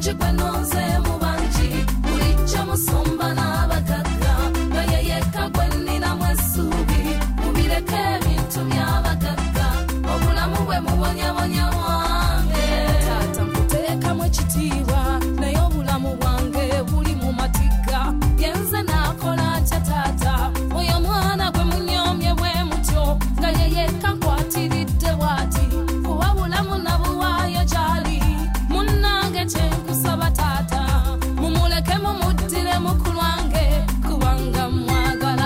mulungi gwe nonze mu bangi bulijjo musomba n'abagagga nga ye yekka gwe nninamu essuubi mubireko ebintu by'abagagga obulamu bwe mubonyabonya wange taata nkuteekamu ekitiibwa naye obulamu bwange buli mu matigga yenze naakola ntya taata oyo mwana gwe munyoomye bwe mutyo nga ye yekka nkwatiridde bw'ati kuba bulamu nabuwaayo gy'ali munnange kyenkusaba taata mumuleke mumuddire mukulu wange kubanga mwagala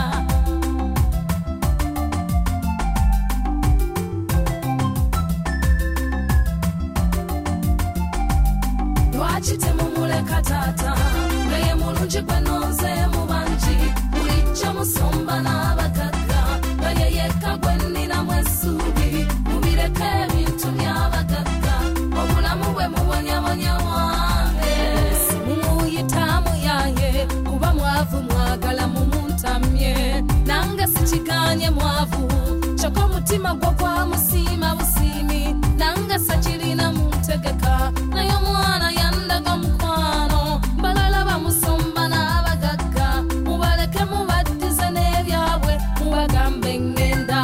lwaki temumuleka taata naye mulungi gwe nonze mu bangi bulijjo musomba n'abagagga nga ye yekka gwe nninamu essuubi mubireko ebintu by'abagagga obulamu bwe mubonyabonya wange mumuyitamu yaye kuba mwavu mwagala mumuntamye nange sikiganye mwavu kyokka omutima gwo gwamusiima busiimi nange sakirina muntegeka naye omwana yandaga mukwano balala bamusomba n'abagagga mubaleke mubaddize n'ebyabwe mubagambe ngenda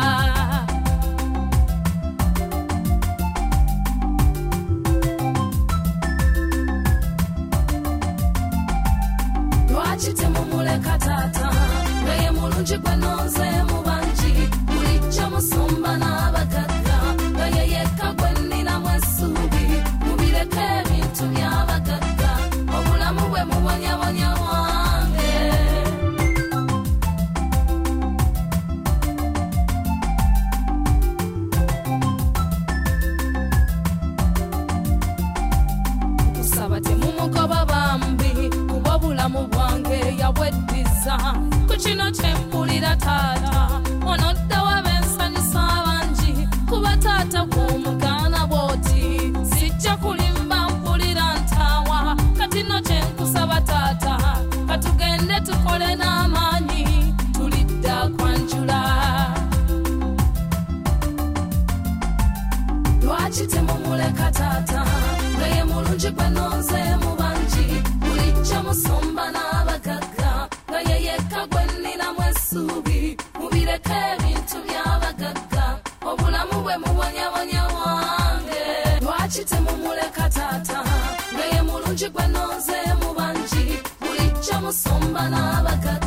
lwaki temumuleka taata naye mulungi gwe nonze mu bangi bulijjo musomba n'abagagga nga ye yekka gwe nninamu essuubi mubireko ebintu by'abagagga obulamu bwe mubonyabonya wange kusaba temumugoba bambi kuba obulamu bwange yabweddiza ku kino kyempulira taata onodda wabensanyusa abangi kuba taata bw'omugaana bw'oti sijja kulimba mpulira ntaawa kati no kyenkusaba taata katugende tukole n'amaanyi tulidda kwanjula lwaki temumuleka taata naye mulungi gwe nonze mu bangi bulijjo musomba n'abagagga nga ye yekka gwe nninamu essuubi mubireko ebintu by'abagagga obulamu bwe mubonyabonya wange lwaki temumuleka taata naye mulungi gwe nonze mu bangi bulijjo musomba n'abagagga